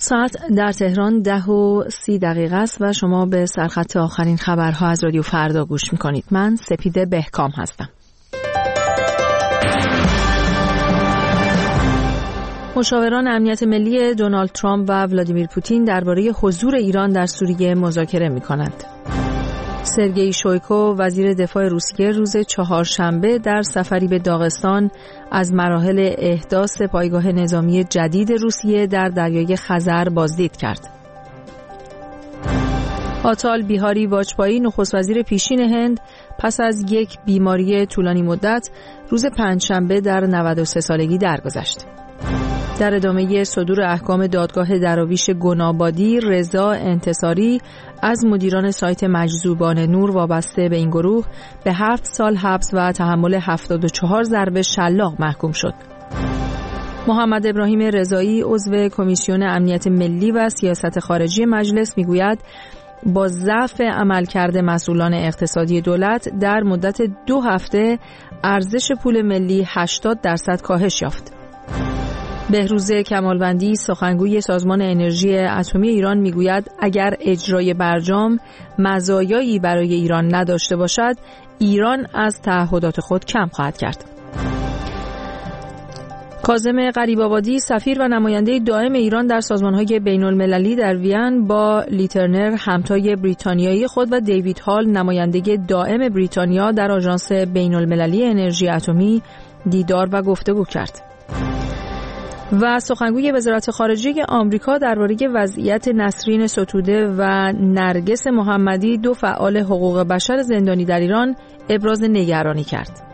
ساعت در تهران 10:30 است و شما به سرخط آخرین خبرها از رادیو فردا گوش میکنید. من سپیده بهکام هستم. مشاوران امنیت ملی دونالد ترامپ و ولادیمیر پوتین درباره حضور ایران در سوریه مذاکره میکنند. سرگئی شویکو وزیر دفاع روسیه روز چهارشنبه در سفری به داغستان از مراحل احداث پایگاه نظامی جدید روسیه در دریای خزر بازدید کرد. آتال بیهاری واجپایی نخست وزیر پیشین هند پس از یک بیماری طولانی مدت روز پنجشنبه در 93 سالگی درگذشت. در ادامه صدور احکام دادگاه دراویش گنابادی، رضا انتصاری از مدیران سایت مجذوبان نور وابسته به این گروه به 7 سال حبس و تحمل 74 ضربه شلاق محکوم شد. محمد ابراهیم رضایی عضو کمیسیون امنیت ملی و سیاست خارجی مجلس میگوید با ضعف عملکرد مسئولان اقتصادی دولت در مدت 2 هفته ارزش پول ملی 80% کاهش یافت. بهروز کمالوندی سخنگوی سازمان انرژی اتمی ایران میگوید اگر اجرای برجام مزایایی برای ایران نداشته باشد، ایران از تعهدات خود کم خواهد کرد. کاظم غریب‌آبادی سفیر و نماینده دائم ایران در سازمان‌های بین‌المللی در وین با لیترنر همتای بریتانیایی خود و دیوید هال نماینده دائم بریتانیا در آژانس بین‌المللی انرژی اتمی دیدار و گفتگو کرد. و سخنگوی وزارت خارجه آمریکا درباره وضعیت نسرین ستوده و نرگس محمدی، 2 فعال حقوق بشر زندانی در ایران، ابراز نگرانی کرد.